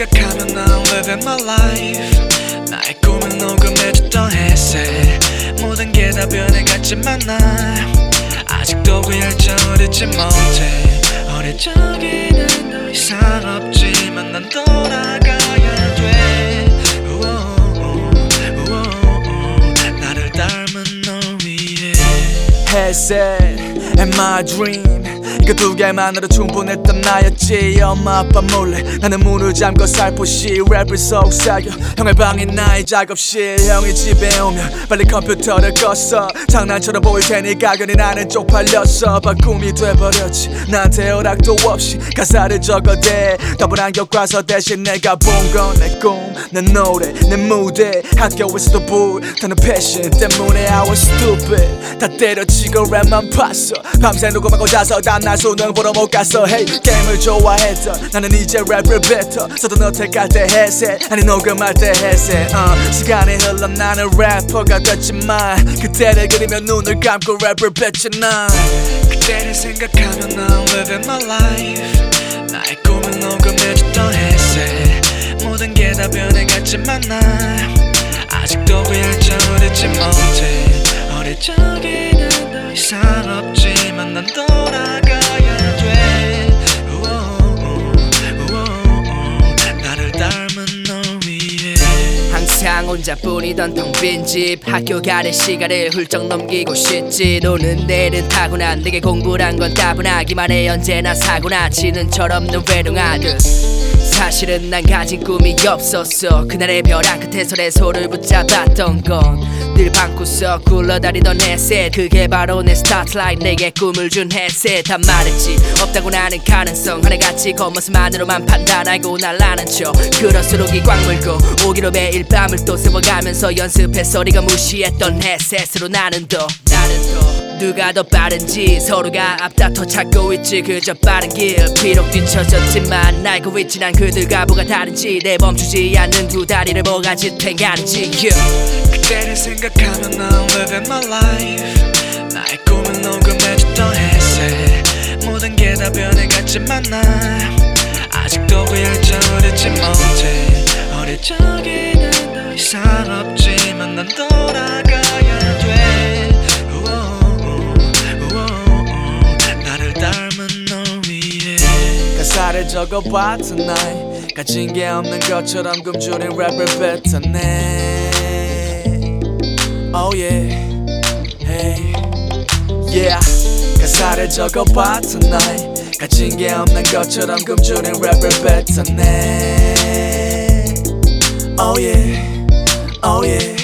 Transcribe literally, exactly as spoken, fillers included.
생각하면 I'm living my life. 나의 꿈을 녹음해줬던 햇새. 모든 게 다 변해갔지만 나 아직도 그 열정을 잊지 못해. 어릴 적에는 더 이상 없지만 난 돌아가야 돼. 우오우, 우오우, 나를 닮은 너 위에. 햇새 and my dream, 이거 두 개만으로 충분했던 나였지. 엄마 아빠 몰래 나는 문을 잠궈 살포시 랩을 속삭여. 형의 방인 나의 작업실. 형이 집에 오면 빨리 컴퓨터를 껐어. 장난처럼 보일 테니 가견이 나는 쪽팔렸어. 바꿈이 돼버렸지. 나한테 허락도 없이 가사를 적어대. 더블한 교과서 대신 내가 본 건 내 꿈, 내 노래, 내 무대. 학교에서도 불타는 패션 때문에 I was stupid. 다 때려치고 랩만 봤어. 밤새 녹음하고 자서 다음날 수능 보러 못 갔어. Hey, 게임을 좋아했던 나는 이제 랩을 뱉어. 서든어택할 때 햇새, 아니 녹음할 때 햇새. uh, 시간이 흘러 나는 래퍼가 됐지만 그때를 그리며 눈을 감고 랩을 뱉잖아. 그때를 생각하면 I'm living my life. 나의 꿈을 녹음해줬던 햇새. 모든 게 다 변해갔지만 나 아직도 그 열정을 잊지 못해. 어릴 적에는 더 이상 없지만 난 돌아가야 돼. 우오우, 우오우, 나를 닮은 너 위에. 항상 혼자뿐이던 텅 빈 집. 학교 가는 시간을 훌쩍 넘기고 싶지. 노는 내일은 타고난 내게 공부란 건 따분하기만 해. 언제나 사고나 치는 철없는 외동아들. 사실은 난 가진 꿈이 없었어. 그날의 벼랑 끝에서 내 손을 붙잡았던 건 늘 방구석 굴러다니던 햇새. 그게 바로 내 스타트라이트, 내게 꿈을 준 햇새. 다 말했지 없다고 나는 가능성. 하늘같이 겉모습만으로만 판단하고 날라는 척. 그럴수록 이 꽉 물고 오기로 매일 밤을 또 세워가면서 연습해서 네가 무시했던 햇새로 나는 더 나는 더 누가 더 빠른지 서로가 앞다퉈 찾고 있지. 그저 빠른 길 비록 뒤처졌지만 알고 있지 난 그들과 뭐가 다른지. 내 멈추지 않는 두 다리를 뭐가 지탱하는지. yeah. 그때를 생각하면 I'm living my life. 나의 꿈을 녹음해줬던 햇새. 모든 게 다 변해갔지만 나 아직도 그 열정을 잊지 못해. 어릴 적에는 더 이상 없지만 난 돌아가야 돼. 우오우, 우오우, 나를 닮은 너 위에. 가사를 적어봐 tonight. 가진 게 없는 것처럼 굶주린 랩을 뱉어내. Oh yeah, hey, yeah. 가사를 적어봐 tonight. 가진 게 없는 것처럼 굶주린 랩을 뱉어내. Oh yeah, oh yeah.